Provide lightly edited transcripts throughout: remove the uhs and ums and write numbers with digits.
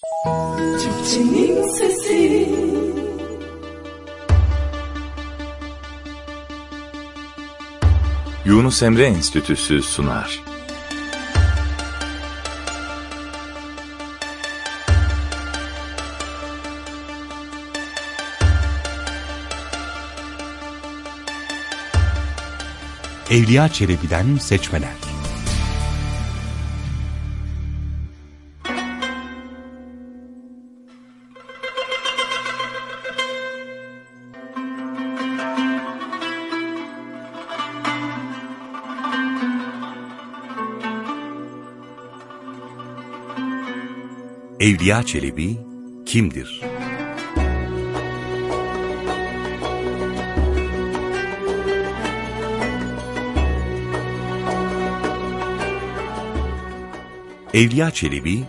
Türkçenin sesi. Yunus Emre Enstitüsü sunar. Evliya Çelebi'den seçmeler. Evliya Çelebi kimdir? Evliya Çelebi,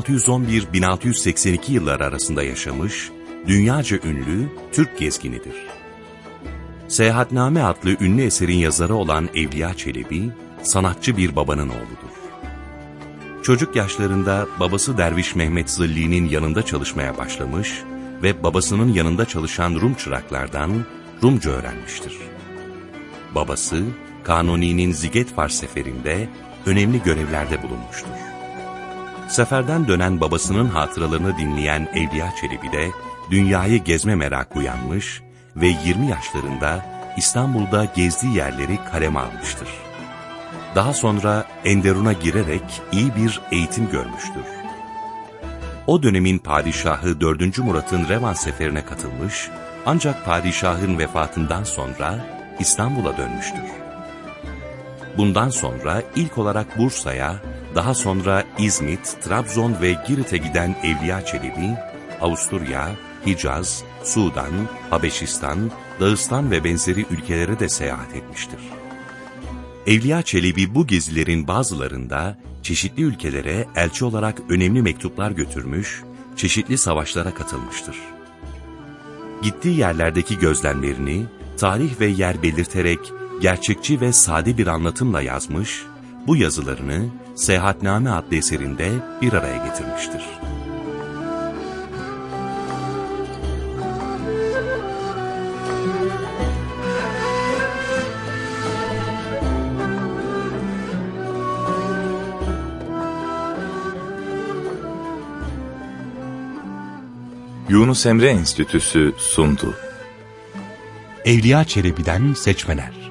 1611-1682 yılları arasında yaşamış, dünyaca ünlü Türk gezginidir. Seyahatname adlı ünlü eserin yazarı olan Evliya Çelebi, sanatçı bir babanın oğludur. Çocuk yaşlarında babası Derviş Mehmet Zilli'nin yanında çalışmaya başlamış ve babasının yanında çalışan Rum çıraklardan Rumca öğrenmiştir. Babası, Kanuni'nin Zigetvar seferinde önemli görevlerde bulunmuştur. Seferden dönen babasının hatıralarını dinleyen Evliya Çelebi de dünyayı gezme merakı uyanmış ve 20 yaşlarında İstanbul'da gezdiği yerleri kaleme almıştır. Daha sonra Enderun'a girerek iyi bir eğitim görmüştür. O dönemin padişahı 4. Murat'ın Revan seferine katılmış ancak padişahın vefatından sonra İstanbul'a dönmüştür. Bundan sonra ilk olarak Bursa'ya, daha sonra İzmit, Trabzon ve Girit'e giden Evliya Çelebi, Avusturya, Hicaz, Sudan, Habeşistan, Dağıstan ve benzeri ülkelere de seyahat etmiştir. Evliya Çelebi bu gezilerin bazılarında çeşitli ülkelere elçi olarak önemli mektuplar götürmüş, çeşitli savaşlara katılmıştır. Gittiği yerlerdeki gözlemlerini tarih ve yer belirterek gerçekçi ve sade bir anlatımla yazmış, bu yazılarını Seyahatname adlı eserinde bir araya getirmiştir. Yunus Emre Enstitüsü sundu. Evliya Çelebi'den seçmeler.